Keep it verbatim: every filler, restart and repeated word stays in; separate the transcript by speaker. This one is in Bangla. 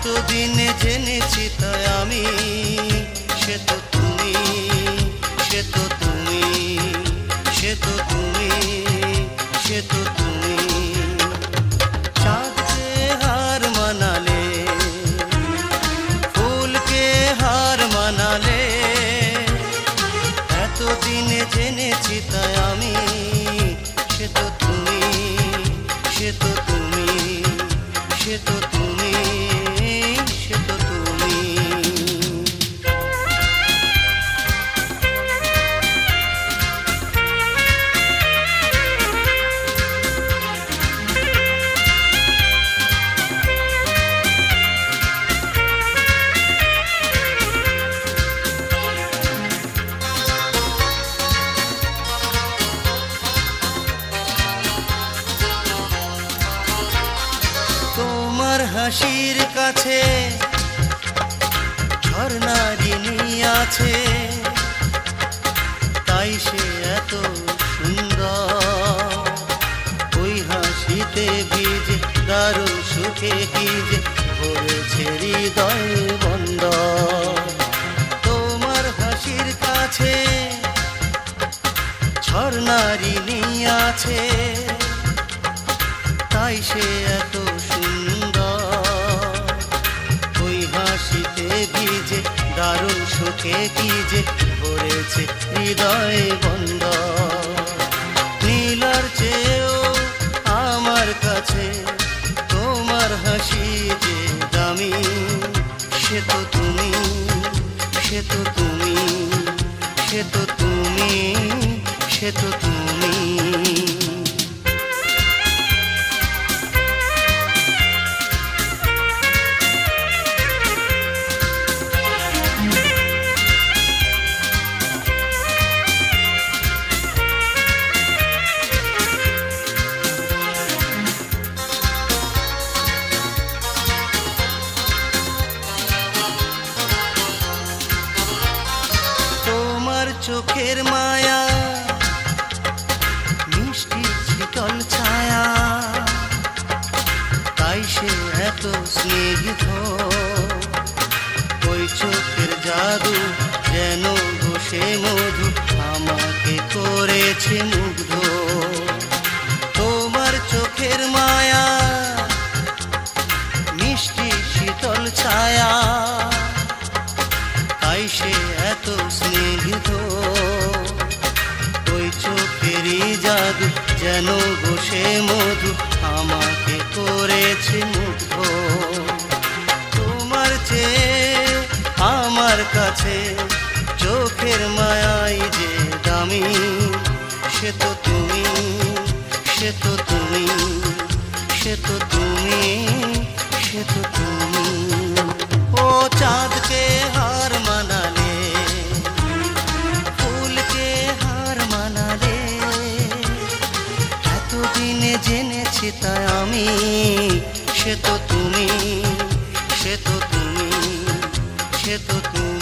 Speaker 1: এতদিনে জেনেছি তাই আমি, সে তো তুমি, সে তো তুমি, সে তো তুমি, সে তো তুমি। চাঁদকে হার মানালে, ফুলকে হার মানালে, এতদিনে জেনেছি তাই আমি, সে তো তুমি, সে তো তুমি, সে তো তুমি, সে তো তুমি। তোমার হাসির কাছে ঝর্ণারিনী আছে, তাই সে এত সুন্দর। ওই হাসিতে বীজ দারুণ সুখে বীজ ভরেছে হৃদয় বন্ধ। তোমার হাসির কাছে ঝর্ণারিনী আছে, তাই সে এত সুন্দর। ওই হাসিতে বীজে দারুণ সুখে বীজে ভরেছে হৃদয় বন্ধ। নীলার চেয়েও আমার কাছে তোমার হাসি যে দামি, সে তো তুমি, সে তো তুমি, সে তো তুমি, সে তো তুমি। চোখের মায়া মিষ্টি শীতল ছায়া, তাই সে এত স্নিগ্ধ। ওই চোখের জাদু যেন বসে মধু আমাকে করেছে মুগ্ধ। তোমার চোখের মায়া মিষ্টি শীতল ছায়া, তাই সে এত স্নিগ্ধ। ওই চোখেরই জাদু যেন বসে মধু আমাকে করেছে মুগ্ধ। তোমার চেয়ে আমার কাছে চোখের মায়াই যে দামি, সে তো তুমি, সে তো তুমি, সে তো তুমি, সে তো তুমি। ও চাঁদকে হার মানালে, ফুলকে হার মানালে, এতদিনে জেনেছি তাই আমি, সে তো তুমি, সে তো তুমি, সে তো তুমি।